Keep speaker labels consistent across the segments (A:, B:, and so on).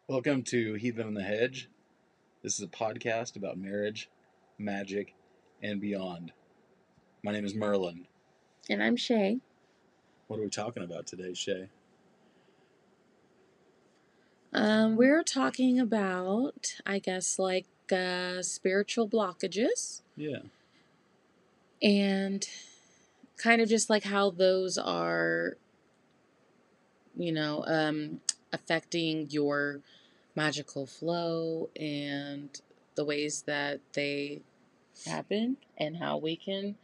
A: Welcome to Heathen on the Hedge. This is a podcast about marriage, magic, and beyond. My name is Merlin.
B: And I'm Shay.
A: What are we talking about today, Shay?
B: We're talking about, I guess, like spiritual blockages
A: Yeah.
B: and kind of just like how those are, affecting your magical flow and the ways that they happen and how we can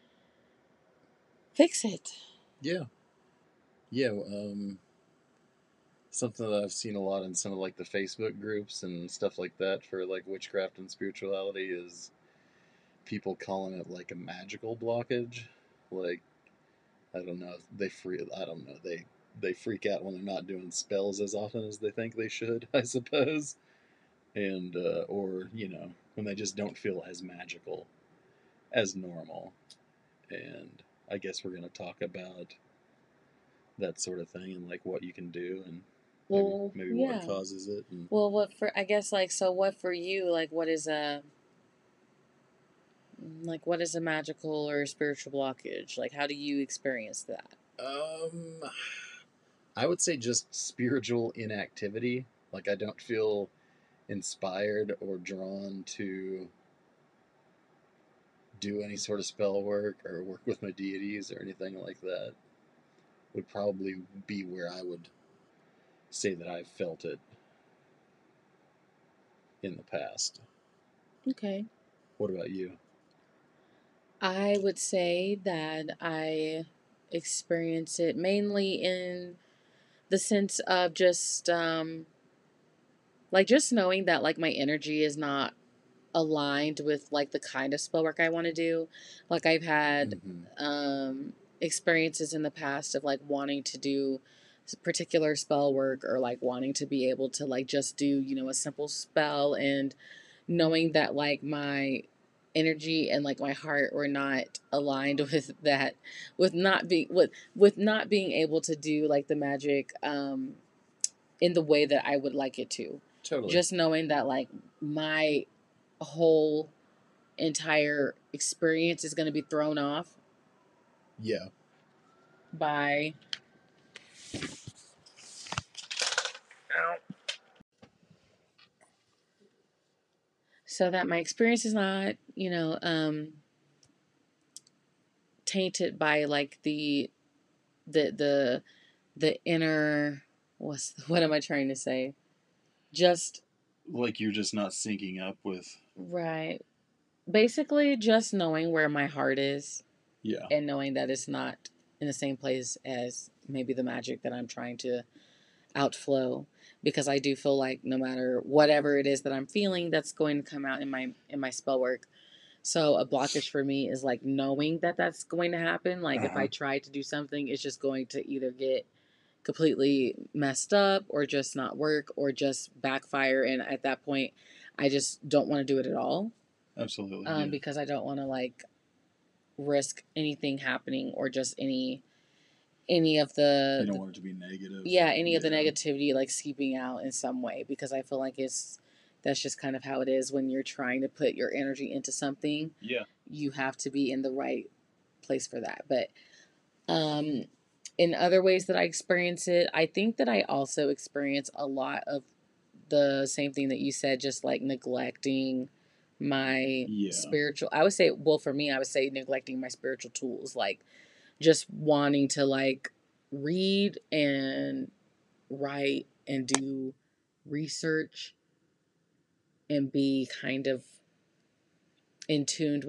B: fix it.
A: Yeah. Yeah. Something that I've seen a lot in some of like the Facebook groups and stuff like that for like witchcraft and spirituality is people calling it like a magical blockage. Like, I don't know. I don't know. They freak out when they're not doing spells as often as they think they should, I suppose. And or when they just don't feel as magical as normal. And I guess we're going to talk about that sort of thing and like what you can do and maybe what
B: Yeah.
A: causes it. And
B: Well, what for you, what is a magical or spiritual blockage? Like, how do you experience that?
A: I would say just spiritual inactivity. Like, I don't feel inspired or drawn to do any sort of spell work or work with my deities or anything like that. Would probably be where I would say that I've felt it in the past.
B: Okay.
A: What about you?
B: I would say that I experience it mainly in the sense of just knowing that like my energy is not aligned with like the kind of spell work I want to do. Like I've had experiences in the past of like wanting to do particular spell work or like wanting to be able to like just do, a simple spell, and knowing that like my energy and like my heart were not aligned with that, with not being able to do like the magic in the way that I would like it to.
A: Totally.
B: Just knowing that like my whole entire experience is going to be thrown off.
A: Yeah.
B: By so that my experience is not, tainted by like the the inner, what am I trying to say? Just
A: like you're just not syncing up with.
B: Right. Basically just knowing where my heart is.
A: Yeah.
B: And knowing that it's not in the same place as maybe the magic that I'm trying to outflow, because I do feel like no matter whatever it is that I'm feeling, that's going to come out in my spell work. So a blockage for me is like knowing that that's going to happen. Like if I try to do something, it's just going to either get completely messed up or just not work or just backfire. And at that point, I just don't want to do it at all.
A: Absolutely. Yeah.
B: Because I don't want to like risk anything happening or just any of the,
A: you don't want it to be negative.
B: Yeah, any of the negativity like seeping out in some way, because I feel like that's just kind of how it is when you're trying to put your energy into something.
A: Yeah.
B: You have to be in the right place for that. But in other ways that I experience it, I think that I also experience a lot of the same thing that you said, just like neglecting my spiritual, I would say, well, for me, I would say neglecting my spiritual tools, like just wanting to like read and write and do research and be kind of in tune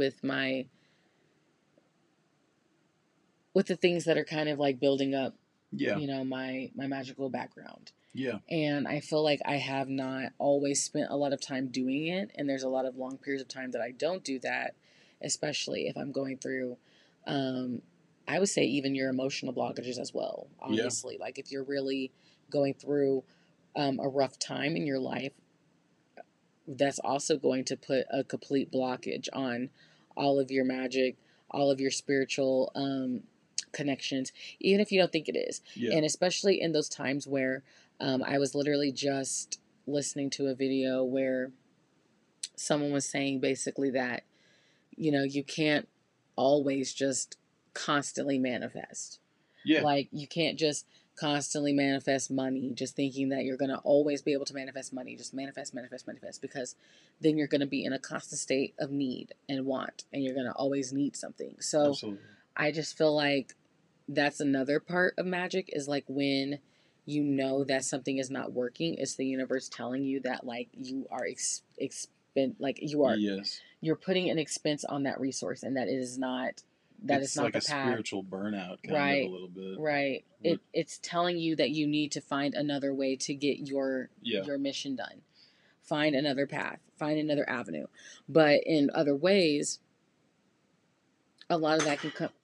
B: with the things that are kind of like building up, my magical background.
A: Yeah.
B: And I feel like I have not always spent a lot of time doing it, and there's a lot of long periods of time that I don't do that, especially if I'm going through I would say even your emotional blockages as well, obviously. Like if you're really going through a rough time in your life, that's also going to put a complete blockage on all of your magic, all of your spiritual connections, even if you don't think it is. And especially in those times where I was literally just listening to a video where someone was saying basically that, you know, you can't always just constantly manifest.
A: Yeah.
B: Like, you can't just constantly manifest money, just thinking that you're going to always be able to manifest money. Just manifest, manifest, manifest, because then you're going to be in a constant state of need and want, and you're going to always need something. So
A: Absolutely.
B: I just feel like that's another part of magic, is like when you know that something is not working, it's the universe telling you that, like, you are like
A: Yes.
B: you're putting an expense on that resource, and that it is not, that
A: It's
B: is not
A: like
B: the
A: a
B: path.
A: spiritual burnout, kind
B: Right.
A: of, a little bit.
B: Right. It's telling you that you need to find another way to get your mission done. Find another path. Find another avenue. But in other ways, a lot of that can come.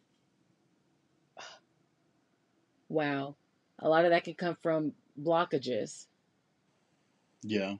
B: Wow. A lot of that can come from blockages.
A: Yeah.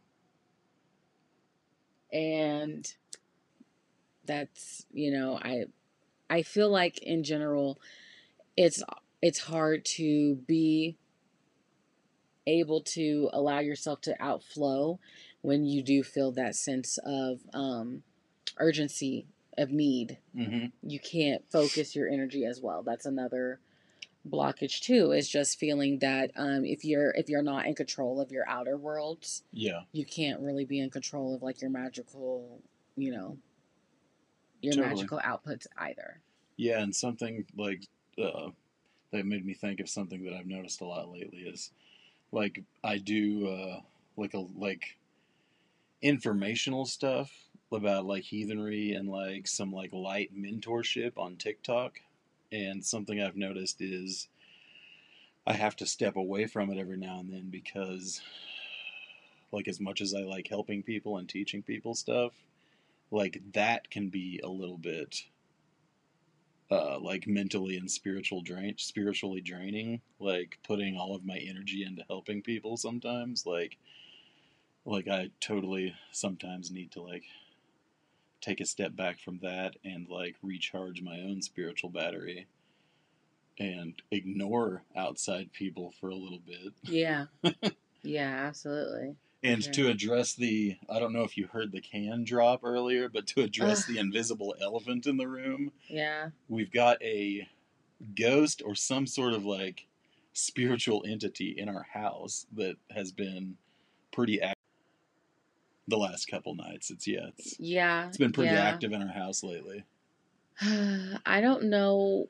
B: And that's, you know, I feel like in general it's hard to be able to allow yourself to outflow when you do feel that sense of urgency, of need.
A: Mm-hmm.
B: You can't focus your energy as well. That's another blockage too, is just feeling that if you're not in control of your outer worlds, you can't really be in control of like your magical, you know, your magical outputs either.
A: Yeah, and something like that made me think of something that I've noticed a lot lately is, like, I do like informational stuff about like heathenry and like some like light mentorship on TikTok. And something I've noticed is I have to step away from it every now and then because, like, as much as I like helping people and teaching people stuff, like, that can be a little bit like mentally and spiritually draining. Like, putting all of my energy into helping people sometimes, like I totally sometimes need to like take a step back from that and like recharge my own spiritual battery and ignore outside people for a little bit.
B: Yeah. Yeah, absolutely.
A: And to address the, I don't know if you heard the can drop earlier, but to address the invisible elephant in the room,
B: yeah,
A: we've got a ghost or some sort of like spiritual entity in our house that has been pretty active the last couple nights. It's been pretty active in our house lately.
B: I don't know.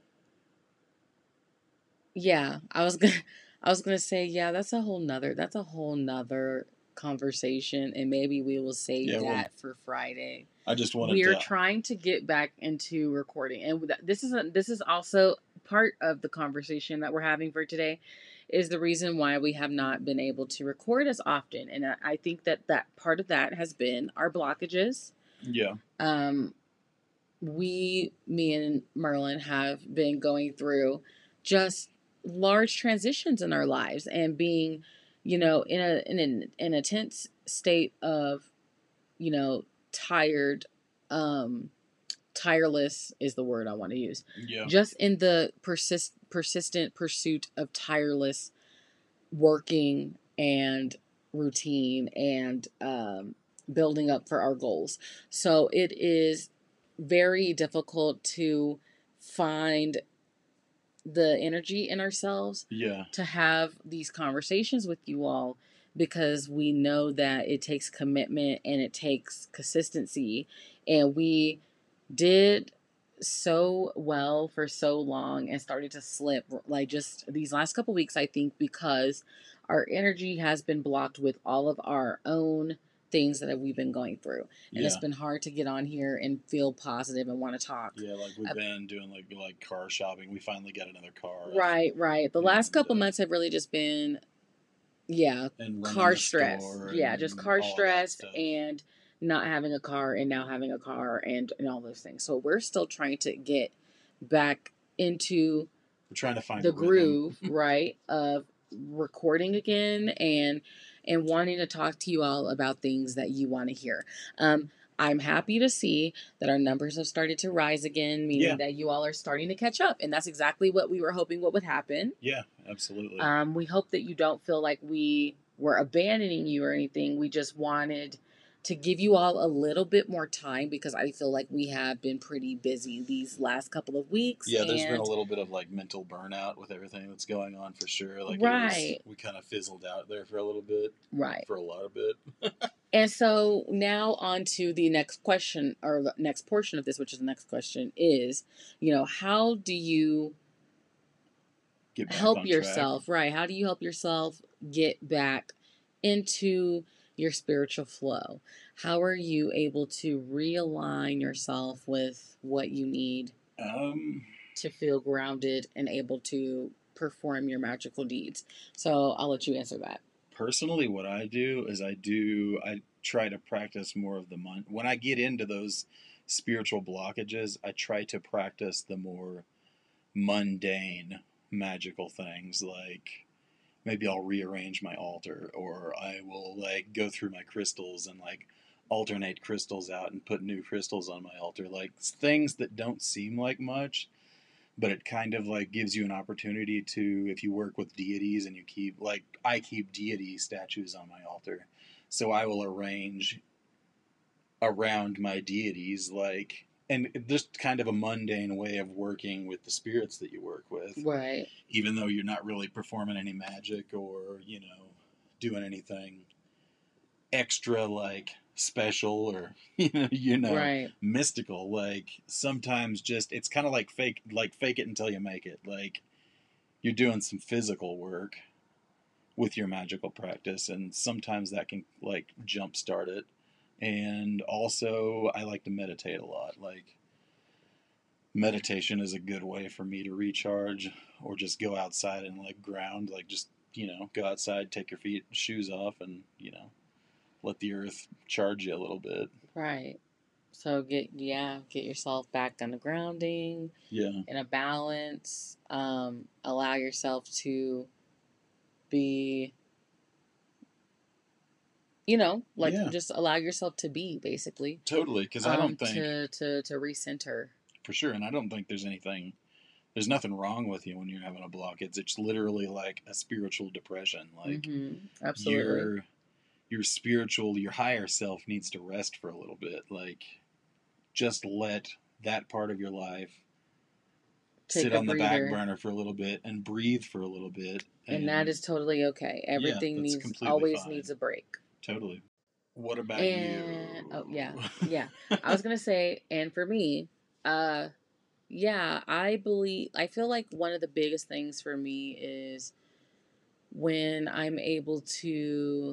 B: Yeah, I was gonna say, yeah, that's a whole nother conversation, and maybe we will save that for Friday.
A: I just wanted
B: We're trying to get back into recording, and this is also part of the conversation that we're having for today, is the reason why we have not been able to record as often, and I think that part of that has been our blockages.
A: Yeah.
B: Me and Merlin have been going through just large transitions in our lives, and being, you know, in a tense state of, you know, tired, tireless is the word I want to use.
A: Yeah.
B: Just in the persistent pursuit of tireless working and routine and building up for our goals. So it is very difficult to find the energy in ourselves to have these conversations with you all, because we know that it takes commitment and it takes consistency, and we did so well for so long and started to slip like just these last couple weeks, I think, because our energy has been blocked with all of our own things that we've been going through, and it's been hard to get on here and feel positive and want to talk.
A: Like we've been doing like car shopping. We finally got another car.
B: Right. The last couple months have really just been car stress. Just car stress and not having a car, and now having a car, and all those things. So we're still trying to get back into
A: we're trying to find
B: the groove right, of recording again, and wanting to talk to you all about things that you want to hear. I'm happy to see that our numbers have started to rise again, meaning that you all are starting to catch up, and that's exactly what we were hoping what would happen.
A: Yeah, absolutely.
B: We hope that you don't feel like we were abandoning you or anything. We just wanted to give you all a little bit more time because I feel like we have been pretty busy these last couple of weeks.
A: Yeah, there's been a
B: And
A: little bit of like mental burnout with everything that's going on for sure. Like
B: right,
A: we kind of fizzled out there for a little bit,
B: right.
A: for a lot of bit.
B: And so now on to the next question, or the next portion of this, which is the next question is, how do you
A: Get back
B: help
A: on track.
B: yourself, right? How do you help yourself get back into your spiritual flow? How are you able to realign yourself with what you need to feel grounded and able to perform your magical deeds? So I'll let you answer that.
A: Personally, what I do is I try to practice more of the when I get into those spiritual blockages, I try to practice the more mundane magical things, like maybe I'll rearrange my altar, or I will like go through my crystals and like alternate crystals out and put new crystals on my altar, like things that don't seem like much, but it kind of like gives you an opportunity to, if you work with deities and you keep, like I keep deity statues on my altar, so I will arrange around my deities, like, and just kind of a mundane way of working with the spirits that you work with,
B: Right.
A: even though you're not really performing any magic or doing anything extra like special or
B: Right.
A: mystical. Like sometimes just it's kind of like fake it until you make it. Like you're doing some physical work with your magical practice, and sometimes that can like jumpstart it. And also I like to meditate a lot. Like meditation is a good way for me to recharge, or just go outside and like ground, like just go outside, take your shoes off, and let the earth charge you a little bit.
B: Right. So get yourself back on the grounding,
A: Yeah.
B: in a balance. Allow yourself to be,
A: Yeah,
B: just allow yourself to be basically.
A: totally. Because I don't think,
B: To recenter.
A: for sure, and I don't think there's nothing wrong with you when you're having a block. It's literally like a spiritual depression. Like
B: Absolutely.
A: your spiritual, your higher self needs to rest for a little bit. Like just let that part of your life
B: Take
A: sit
B: a
A: on the back
B: breather.
A: burner for a little bit and breathe for a little bit.
B: And that
A: And
B: is totally okay.
A: yeah,
B: Everything
A: that's
B: needs
A: completely
B: always
A: fine.
B: needs a break.
A: Totally. What about you?
B: And oh yeah. Yeah. I was gonna say, and for me, uh yeah, I feel like one of the biggest things for me is when I'm able to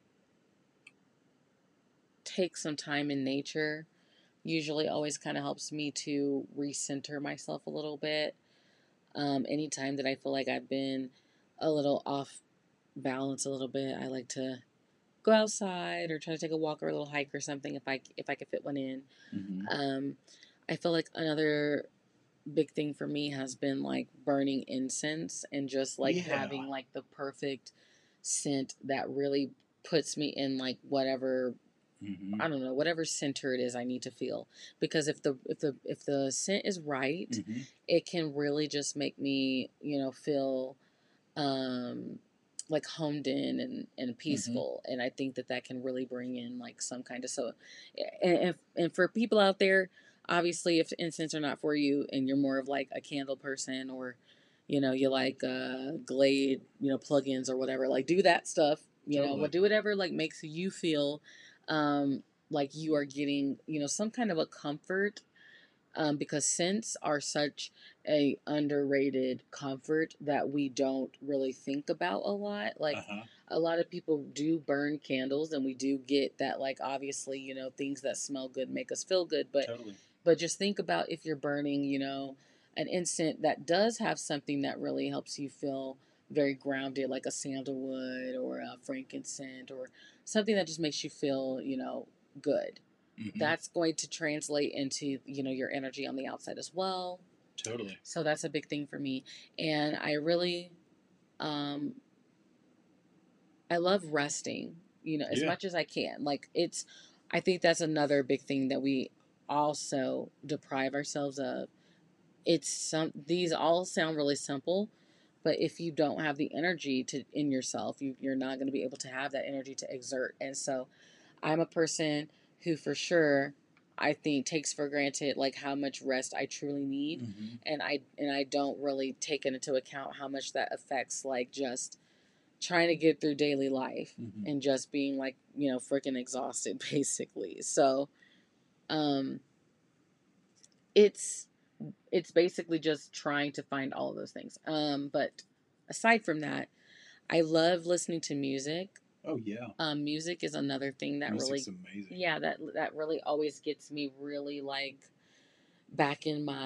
B: take some time in nature. Usually always kind of helps me to recenter myself a little bit. Anytime that I feel like I've been a little off balance a little bit, I like to go outside or try to take a walk or a little hike or something if I could fit one in.
A: Mm-hmm.
B: I feel like another big thing for me has been like burning incense and just like having like the perfect scent that really puts me in like whatever, I don't know, whatever center it is I need to feel. Because if the scent is right, it can really just make me, feel um like homed in and peaceful. And I think that can really bring in like some kind of, so and for people out there, obviously if incense are not for you and you're more of like a candle person, or you like Glade, plugins or whatever, like do that stuff,
A: Totally.
B: do whatever like makes you feel like you are getting some kind of a comfort, because scents are such a underrated comfort that we don't really think about a lot. Like a lot of people do burn candles, and we do get that, like obviously things that smell good make us feel good, but
A: Totally.
B: but just think about if you're burning an incense that does have something that really helps you feel very grounded, like a sandalwood or a frankincense or something that just makes you feel good. That's going to translate into your energy on the outside as well.
A: Totally.
B: So that's a big thing for me. And I really I love resting as much as I can. Like I think that's another big thing that we also deprive ourselves of. These all sound really simple, But if you don't have the energy to in yourself, you're not going to be able to have that energy to exert. And so I'm a person who for sure I think takes for granted like how much rest I truly need,
A: Mm-hmm.
B: and I don't really take it into account how much that affects like just trying to get through daily life
A: Mm-hmm.
B: and just being like, you know, freaking exhausted basically. So um it's it's basically just trying to find all of those things. But aside from that, I love listening to music.
A: Oh yeah,
B: Music is another thing that
A: music's
B: really,
A: amazing.
B: yeah, that really always gets me really like back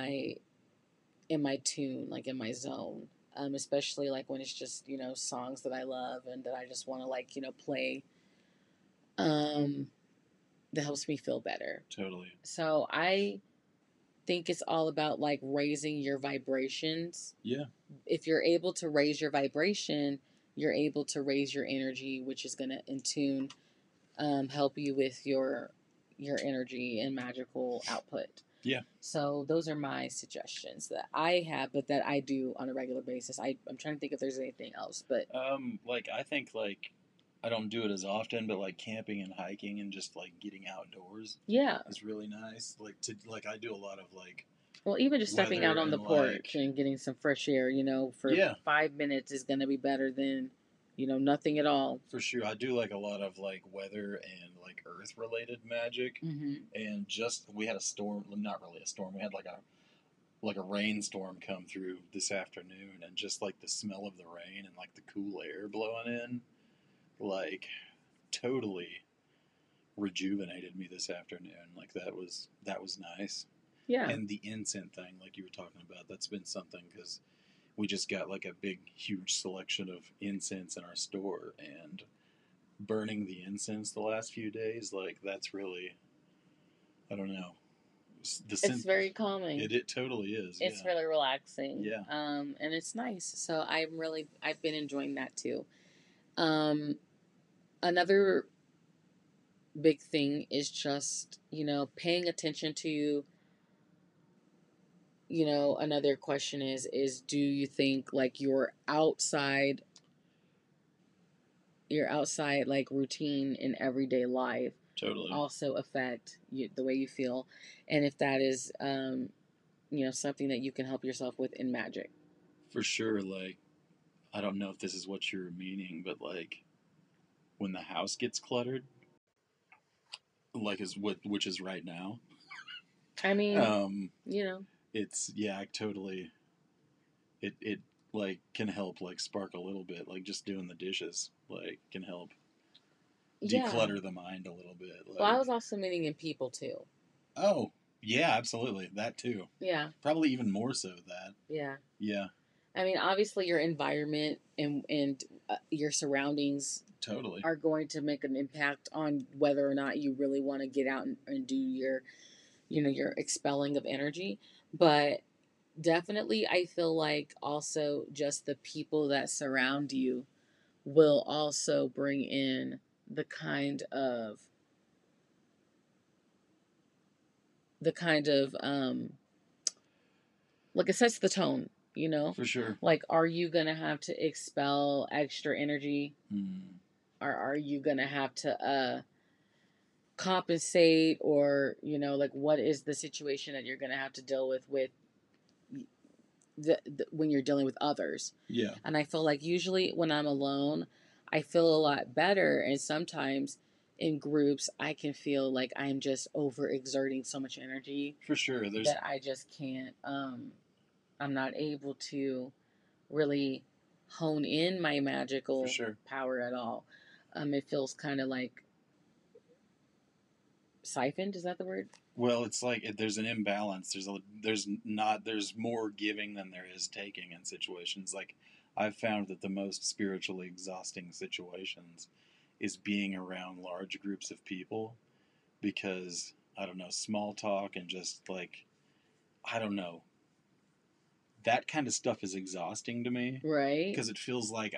B: in my tune, like in my zone. Especially like when it's just, you know, songs that I love and that I just want to like, you know, play. Um, that helps me feel better.
A: Totally.
B: So I think it's all about like raising your vibrations.
A: Yeah.
B: If you're able to raise your vibration, you're able to raise your energy, which is going to in tune help you with your energy and magical output.
A: Yeah.
B: So those are my suggestions that I have, but that I do on a regular basis. I'm trying to think if there's anything else, but
A: Like I think like I don't do it as often, but like camping and hiking and just like getting outdoors
B: yeah.
A: is really nice. Like I do a lot of like
B: Well, even just stepping
A: weather
B: out on the
A: and
B: porch and getting some fresh air, you know, for
A: yeah,
B: 5 minutes is going to be better than, you know, nothing at all.
A: for sure. I do like a lot of like weather and like earth related magic.
B: Mm-hmm.
A: And just we had a storm, not really a storm. We had like a rainstorm come through this afternoon, and just like the smell of the rain and like the cool air blowing in, like totally rejuvenated me this afternoon. Like that was nice.
B: Yeah.
A: And the incense thing, like you were talking about, that's been something because we just got like a big, huge selection of incense in our store, and burning the incense the last few days, like that's really, I don't know, the
B: It's very calming.
A: it totally is.
B: It's
A: Yeah.
B: really relaxing.
A: Yeah.
B: And it's nice. So I've been enjoying that too. Um, Another big thing is just, you know, paying attention to, you know, another question is do you think like your outside like routine in everyday life
A: Totally.
B: also affect you, the way you feel, and if that is you know, something that you can help yourself with in magic.
A: For sure. Like, I don't know if this is what you're meaning, but like when the house gets cluttered, like is what which is right now.
B: I mean,
A: Um,
B: you know,
A: it's yeah, I totally. It like can help like spark a little bit. Like just doing the dishes like can help
B: yeah.
A: declutter the mind a little bit. Like,
B: Well, I was also meaning in people too.
A: oh yeah, absolutely that too.
B: Yeah.
A: Probably even more so that.
B: Yeah.
A: Yeah.
B: I mean, obviously, your environment and your surroundings
A: Totally
B: are going to make an impact on whether or not you really want to get out and do your, you know, your expelling of energy. But definitely, I feel like also just the people that surround you will also bring in the kind of like it sets the tone, you know?
A: for sure.
B: Like, are you going to have to expel extra energy? Or are you going to have to compensate? Or, you know, like, what is the situation that you're going to have to deal with when you're dealing with others?
A: Yeah.
B: And I feel like usually when I'm alone, I feel a lot better. And sometimes in groups, I can feel like I'm just overexerting so much energy
A: For sure.
B: that I just can't. I'm not able to really hone in my magical
A: For sure.
B: power at all. It feels kind of like siphoned. Is that the word?
A: Well, it's like there's an imbalance. There's more giving than there is taking in situations. Like I've found that the most spiritually exhausting situations is being around large groups of people because I don't know, small talk and just like I don't know. That kind of stuff is exhausting to me.
B: Right.
A: Because it feels like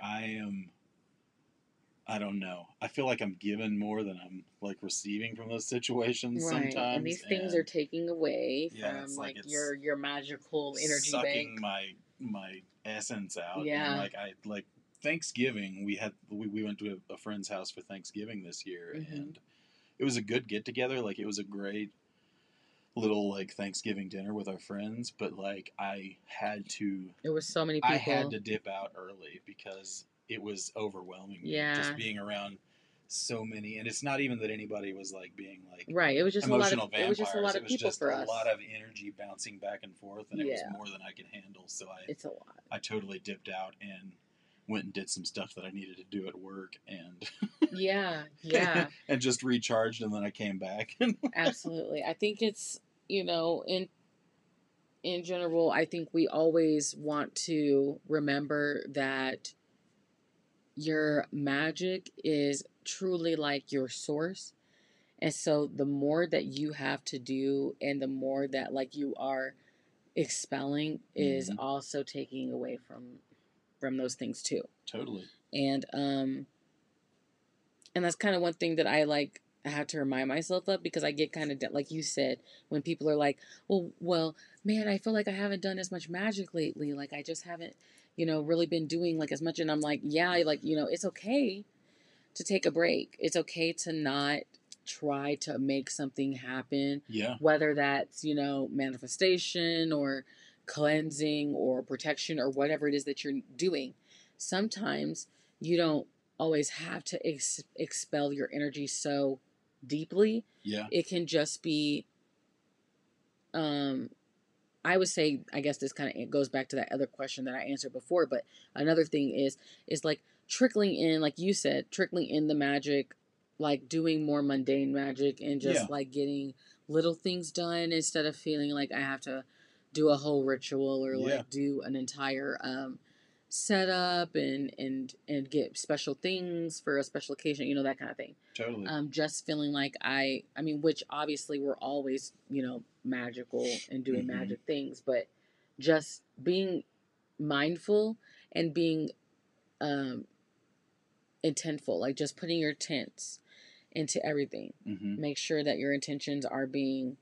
A: I don't know. I feel like I'm given more than I'm like receiving from those situations
B: right.
A: sometimes.
B: And these things are taking away
A: yeah,
B: from
A: it's
B: like
A: it's
B: your magical energy
A: sucking
B: bank.
A: my essence out.
B: Yeah.
A: And like Thanksgiving, we went to a friend's house for Thanksgiving this year, and it was a good get together. Like, it was a great little like Thanksgiving dinner with our friends, but like
B: There was so many
A: I
B: people.
A: had to dip out early because it was overwhelming me
B: Yeah.
A: just being around so many. And it's not even that anybody was like being like
B: Right. It was just
A: emotional
B: It was just a lot of people for us.
A: a lot of energy bouncing back and forth, and it was more than I could handle. So
B: It's a lot.
A: I totally dipped out and went and did some stuff that I needed to do at work, and
B: Yeah.
A: and just recharged, and then I came back.
B: Absolutely. I think it's, in general, I think we always want to remember that your magic is truly like your source. And so the more that you have to do and the more that like you are expelling is also taking away from those things too.
A: Totally.
B: And that's kind of one thing that I have to remind myself of, because I get kind of like you said, when people are like, well, man, I feel like I haven't done as much magic lately. Like, I just haven't, really been doing like as much. And I'm like, yeah, like, it's okay to take a break. It's okay to not try to make something happen.
A: Yeah.
B: Whether that's, manifestation or cleansing or protection or whatever it is that you're doing. Sometimes you don't always have to expel your energy so deeply.
A: Yeah.
B: It can just be, I would say, I guess this kind of goes back to that other question that I answered before, but another thing is like trickling in, like you said, trickling in the magic, like doing more mundane magic and just like getting little things done instead of feeling like I have to do a whole ritual or like do an entire setup and get special things for a special occasion, that kind of thing.
A: Totally.
B: Just feeling like I mean, which obviously we're always, magical and doing magic things, but just being mindful and being intentful, like just putting your intents into everything. Make sure that your intentions are being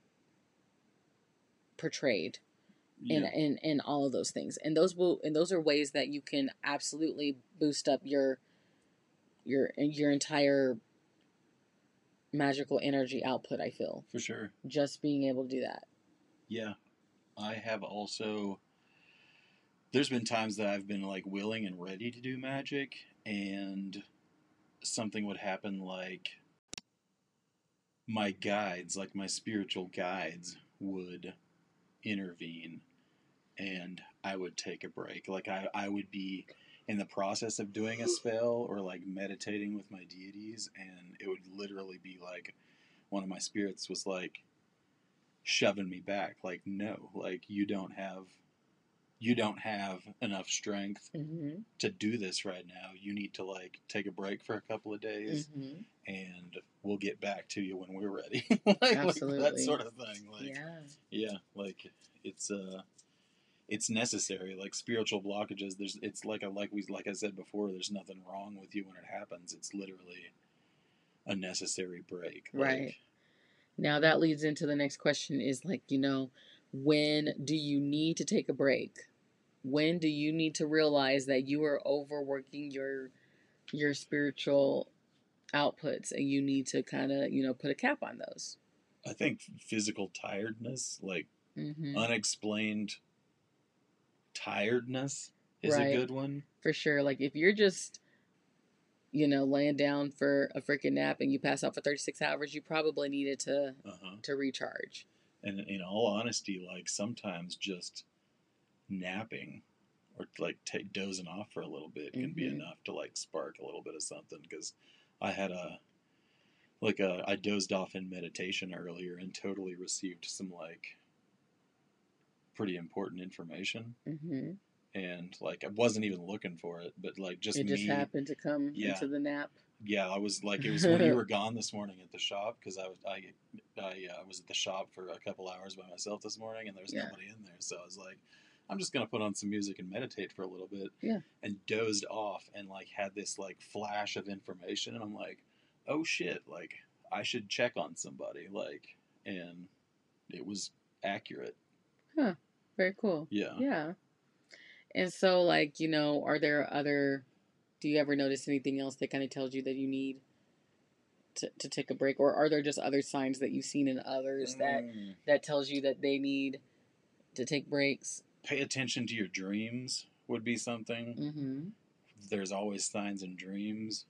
B: portrayed in all of those things, and those are ways that you can absolutely boost up your entire magical energy output. I feel
A: for sure
B: just being able to do that.
A: Yeah, I have also. There's been times that I've been like willing and ready to do magic, and something would happen, like my guides, like my spiritual guides, would intervene, and I would take a break. Like I would be in the process of doing a spell or like meditating with my deities, and it would literally be like one of my spirits was like shoving me back, like, no, like you don't have enough strength to do this right now. You need to like take a break for a couple of days, and we'll get back to you when we're ready. Absolutely. Like that sort of thing. Like, yeah, like it's necessary. Like spiritual blockages, it's like I said before, there's nothing wrong with you when it happens. It's literally a necessary break.
B: Right.
A: Like,
B: now that leads into the next question is like, when do you need to take a break? When do you need to realize that you are overworking your spiritual outputs and you need to kind of, put a cap on those?
A: I think physical tiredness, like unexplained tiredness, is a good one.
B: For sure. Like if you're just, laying down for a freaking nap and you pass out for 36 hours, you probably needed to recharge.
A: And in all honesty, like sometimes just napping or like dozing off for a little bit can be enough to like spark a little bit of something. Because I had I dozed off in meditation earlier and totally received some like pretty important information. And like I wasn't even looking for it, but like it just
B: happened to come into the nap.
A: Yeah, I was like, it was when you were gone this morning at the shop, because I was at the shop for a couple hours by myself this morning, and there was nobody in there, so I was like, I'm just gonna put on some music and meditate for a little bit. And dozed off and like had this like flash of information, and I'm like, oh shit, like I should check on somebody, like, and it was accurate.
B: Huh. Very cool.
A: Yeah.
B: Yeah. And so, like, are there other, do you ever notice anything else that kind of tells you that you need to take a break? Or are there just other signs that you've seen in others that tells you that they need to take breaks?
C: Pay attention to your dreams would be something.
B: Mm-hmm.
C: There's always signs in dreams.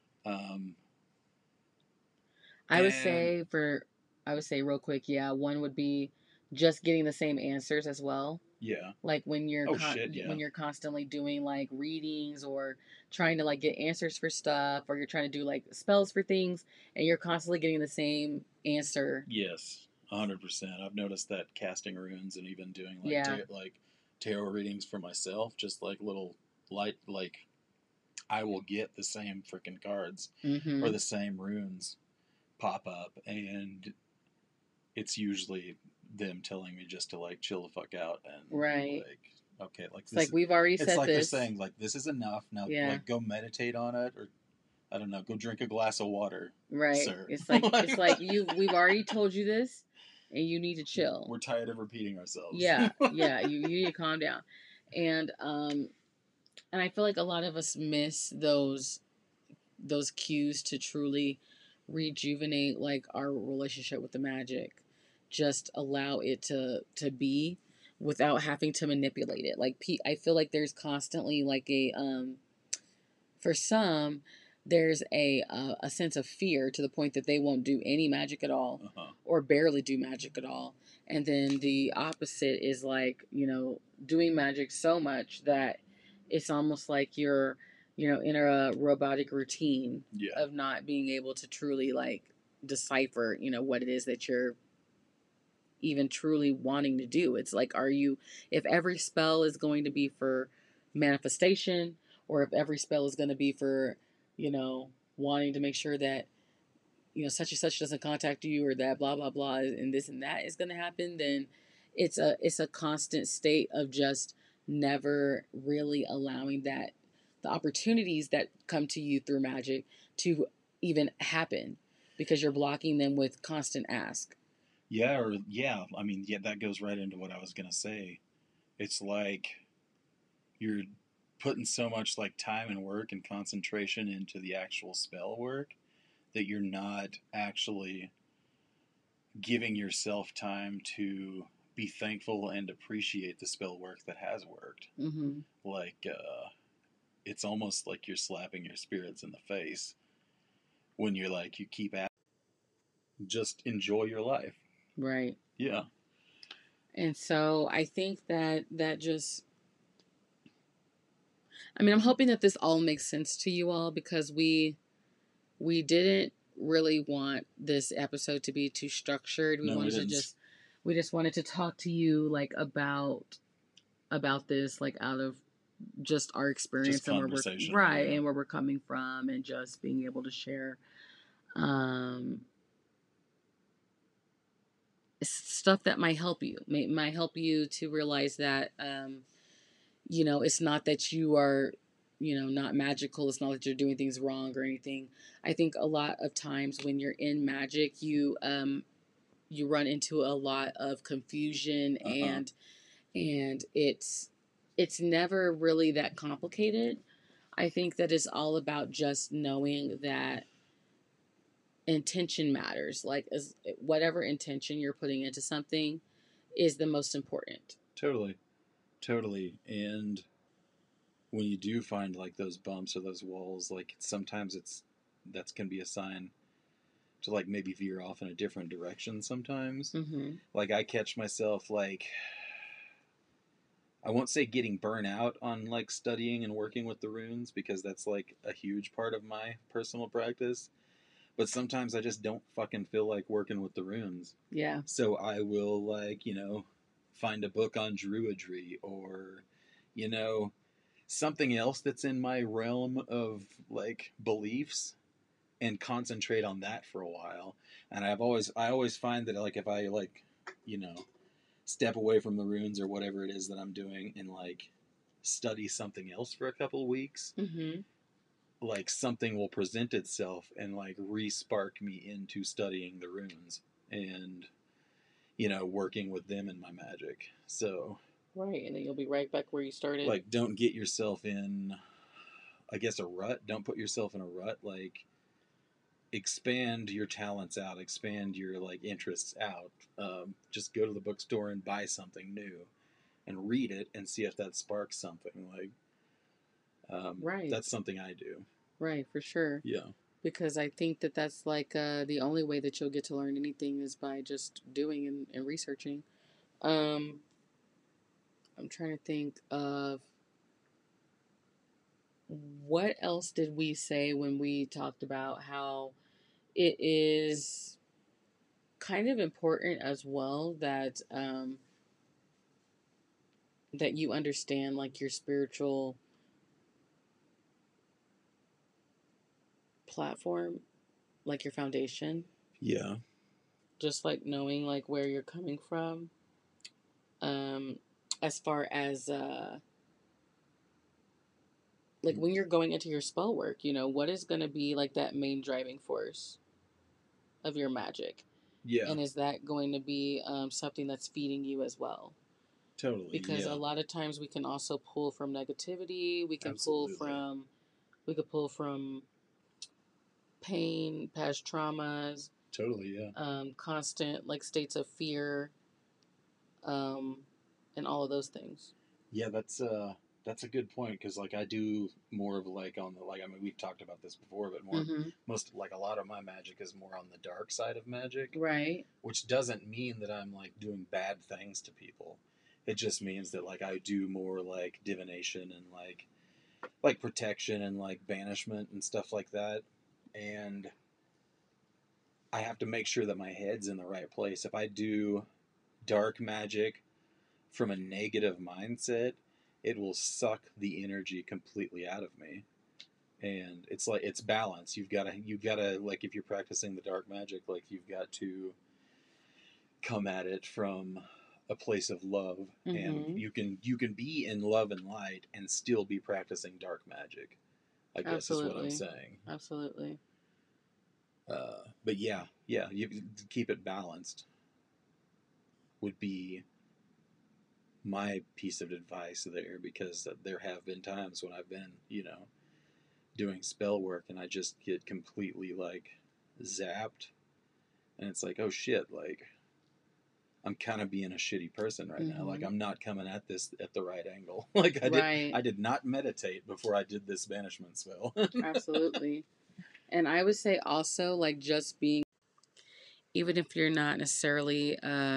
B: I would say real quick, yeah, one would be just getting the same answers as well.
C: Yeah.
B: Like when you're
C: Yeah.
B: when you're constantly doing like readings or trying to like get answers for stuff, or you're trying to do like spells for things and you're constantly getting the same answer.
C: Yes, 100%. I've noticed that casting runes and even doing like
B: Yeah.
C: tarot readings for myself, just like little light, like I will get the same freaking cards
B: Mm-hmm.
C: or the same runes pop up, and it's usually them telling me just to like chill the fuck out and
B: Right.
C: like, okay, like
B: It's
C: this,
B: like we've already
C: it's
B: said
C: like
B: this.
C: they're saying like this is enough now.
B: Yeah.
C: Like go meditate on it, or I don't know, go drink a glass of water,
B: Right.
C: sir.
B: It's like we've already told you this, and you need to chill.
C: We're tired of repeating ourselves.
B: Yeah, yeah. You need to calm down, and I feel like a lot of us miss those cues to truly rejuvenate like our relationship with the magic. Just allow it to be without having to manipulate it. Like I feel like there's constantly like a for some there's a sense of fear to the point that they won't do any magic at all, or barely do magic at all. And then the opposite is like, doing magic so much that it's almost like you're, in a robotic routine of not being able to truly like decipher, what it is that you're even truly wanting to do. It's like, if every spell is going to be for manifestation, or if every spell is going to be for, wanting to make sure that, such and such doesn't contact you, or that blah, blah, blah, and this and that is going to happen, then it's a constant state of just never really allowing that the opportunities that come to you through magic to even happen, because you're blocking them with constant ask.
C: Yeah, I mean, that goes right into what I was gonna say. It's like you're putting so much like time and work and concentration into the actual spell work that you're not actually giving yourself time to be thankful and appreciate the spell work that has worked.
B: Mm-hmm.
C: Like, it's almost like you're slapping your spirits in the face when you're like, you keep at, just enjoy your life.
B: Right.
C: Yeah.
B: And so I think that just, I'm hoping that this all makes sense to you all, because we didn't really want this episode to be too structured. We just wanted to talk to you like about this, like out of just our experience,
C: just conversation,
B: and where we're coming from, and just being able to share stuff that might help you to realize that it's not that you are not magical. It's not that you're doing things wrong or anything. I think a lot of times when you're in magic, you run into a lot of confusion, and it's never really that complicated. I think that it's all about just knowing that intention matters. Like, as whatever intention you're putting into something is the most important.
C: Totally. And when you do find like those bumps or those walls, like sometimes that can be a sign to like maybe veer off in a different direction sometimes.
B: Mm-hmm.
C: Like I catch myself like, I won't say getting burnt out on like studying and working with the runes, because that's like a huge part of my personal practice. But sometimes I just don't fucking feel like working with the runes.
B: Yeah.
C: So I will like, find a book on druidry, or, something else that's in my realm of like beliefs, and concentrate on that for a while. And I always find that like if I like, step away from the runes or whatever it is that I'm doing, and like study something else for a couple of weeks, like something will present itself and like re-spark me into studying the runes and working with them in my magic. So
B: Right, and then you'll be right back where you started.
C: Like, don't get yourself in, I guess, a rut. Don't put yourself in a rut. Like, expand your talents out, expand your like interests out. Just go to the bookstore and buy something new and read it and see if that sparks something. Like,
B: Right,
C: that's something I do.
B: right, for sure.
C: Yeah.
B: Because I think that that's like the only way that you'll get to learn anything is by just doing and researching. Um, I'm trying to think of what else did we say when we talked about how it is kind of important as well that that you understand like your spiritual platform, like your foundation,
C: Yeah.
B: just like knowing like where you're coming from. Um, as far as like when you're going into your spell work, you know, what is going to be like that main driving force of your magic?
C: Yeah.
B: And is that going to be something that's feeding you as well?
C: Totally.
B: Because
C: Yeah.
B: a lot of times we can also pull from negativity. We can
C: Absolutely.
B: we could pull from pain, past traumas,
C: Totally. Yeah.
B: constant like states of fear, um, and all of those things.
C: Yeah. That's a good point because like I do more of like on the like I mean we've talked about this before but more
B: Mm-hmm.
C: most like a lot of my magic is more on the dark side of magic,
B: Right.
C: which doesn't mean that I'm like doing bad things to people. It just means that like I do more like divination and like protection and like banishment and stuff like that. And I have to make sure that my head's in the right place. If I do dark magic from a negative mindset, it will suck the energy completely out of me. And it's like it's balance. You've got to like if you're practicing the dark magic, like you've got to come at it from a place of love, and
B: Mm-hmm.
C: you can be in love and light and still be practicing dark magic, I guess is what I'm
B: Absolutely.
C: saying.
B: Absolutely.
C: But yeah, you keep it balanced would be my piece of advice there, because there have been times when I've been doing spell work and I just get completely like zapped, and it's like, oh shit, like I'm kind of being a shitty person right now. Like
B: Mm-hmm.
C: I'm not coming at this at the right angle. Like
B: Right.
C: I did not meditate before I did this banishment spell.
B: Absolutely. And I would say also like just being, even if you're not necessarily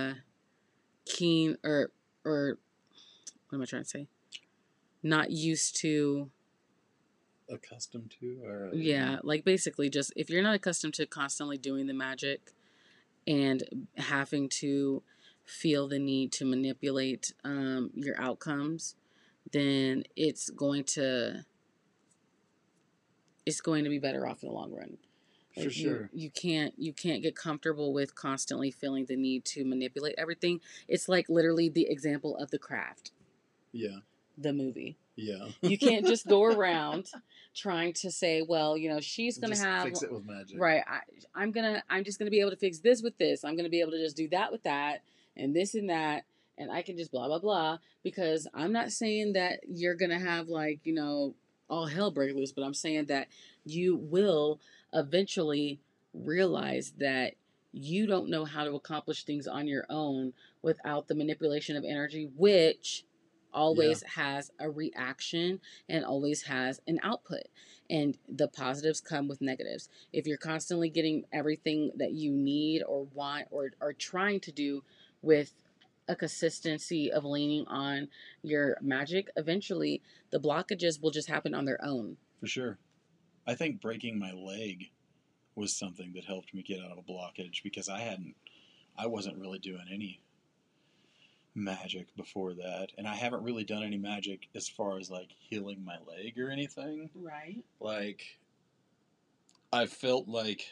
B: keen or what am I trying to say? Not used to,
C: Accustomed to, or
B: yeah, like basically just if you're not accustomed to constantly doing the magic and having to feel the need to manipulate your outcomes, then it's going to be better off in the long run.
C: for sure.
B: You can't get comfortable with constantly feeling the need to manipulate everything. It's like literally the example of The Craft,
C: Yeah,
B: the movie.
C: yeah.
B: You can't just go around trying to say, well, you know, she's gonna
C: Just
B: have
C: fix it with magic.
B: right. I'm just gonna be able to fix this with this. I'm gonna be able to just do that with that, and this and that, and I can just blah blah blah. Because I'm not saying that you're gonna have like all hell break loose, but I'm saying that you will eventually realize that you don't know how to accomplish things on your own without the manipulation of energy, which always has a reaction and always has an output. And the positives come with negatives. If you're constantly getting everything that you need or want or are trying to do with a consistency of leaning on your magic, eventually the blockages will just happen on their own.
C: For sure. I think breaking my leg was something that helped me get out of a blockage, because I wasn't really doing any magic before that, and I haven't really done any magic as far as like healing my leg or anything.
B: Right.
C: Like I felt like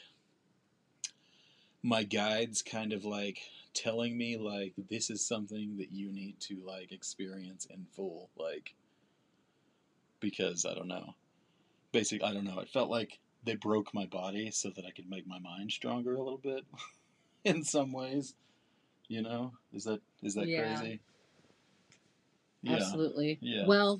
C: my guides kind of like telling me like this is something that you need to like experience in full, like, because I don't know. Basically, I don't know. It felt like they broke my body so that I could make my mind stronger a little bit in some ways. Is that
B: Yeah.
C: crazy? Yeah.
B: Absolutely.
C: Yeah.
B: Well,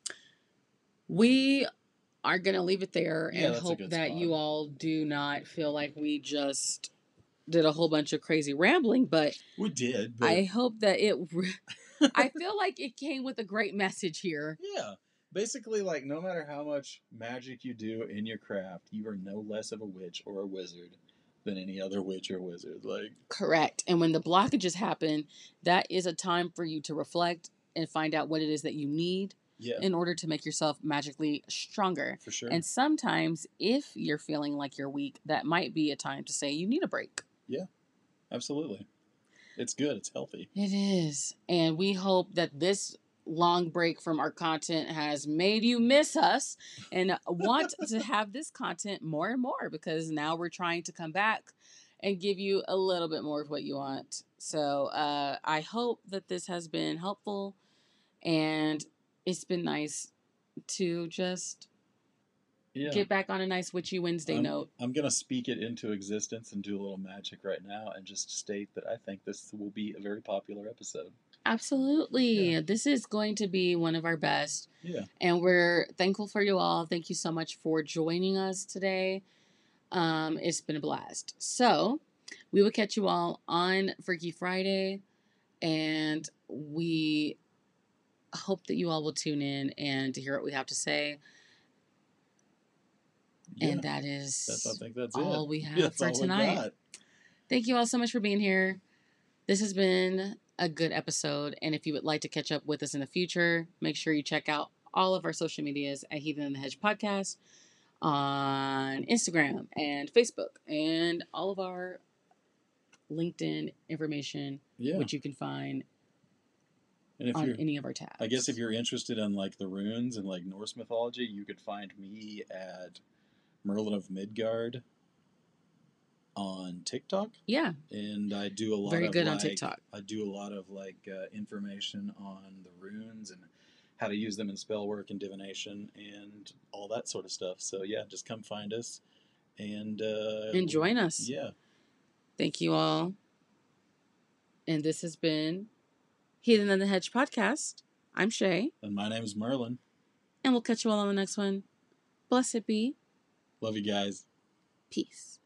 B: we are going to leave it there
C: Yeah,
B: and
C: that's a
B: hope
C: good
B: that
C: spot.
B: you all do not feel like we just did a whole bunch of crazy rambling, but
C: We did, but
B: I hope that I feel like it came with a great message here.
C: yeah. Basically, like, no matter how much magic you do in your craft, you are no less of a witch or a wizard than any other witch or wizard. Like,
B: Correct. And when the blockages happen, that is a time for you to reflect and find out what it is that you need
C: yeah,
B: in order to make yourself magically stronger.
C: for sure.
B: And sometimes, if you're feeling like you're weak, that might be a time to say you need a break.
C: Yeah, absolutely. It's good. It's healthy.
B: It is. And we hope that this long break from our content has made you miss us and want to have this content more and more, because now we're trying to come back and give you a little bit more of what you want. So I hope that this has been helpful, and it's been nice to just
C: Yeah.
B: get back on a nice witchy Wednesday note.
C: I'm going to speak it into existence and do a little magic right now and just state that I think this will be a very popular episode.
B: Absolutely.
C: Yeah.
B: This is going to be one of our best.
C: Yeah.
B: And we're thankful for you all. Thank you so much for joining us today. It's been a blast. So we will catch you all on Freaky Friday. And we hope that you all will tune in and to hear what we have to say.
C: Yeah.
B: And I think
C: that's
B: all
C: it.
B: we have
C: That's
B: for
C: all we
B: tonight.
C: got.
B: Thank you all so much for being here. This has been a good episode. And if you would like to catch up with us in the future, make sure you check out all of our social medias at Heathen and the Hedge Podcast on Instagram and Facebook, and all of our LinkedIn information,
C: Yeah.
B: which you can find
C: And if
B: on
C: you're,
B: any of our tabs.
C: I guess if you're interested in like the runes and like Norse mythology, you could find me at Merlin of Midgard on TikTok.
B: Yeah.
C: And I do a lot
B: Very
C: of
B: good
C: like,
B: on TikTok.
C: I do a lot of like information on the runes and how to use them in spell work and divination and all that sort of stuff. So yeah, just come find us and
B: join us.
C: Yeah.
B: Thank you all. And this has been Heathen and the Hedge Podcast. I'm Shay.
C: And my name is Merlin.
B: And we'll catch you all on the next one. Blessed be.
C: Love you guys.
B: Peace.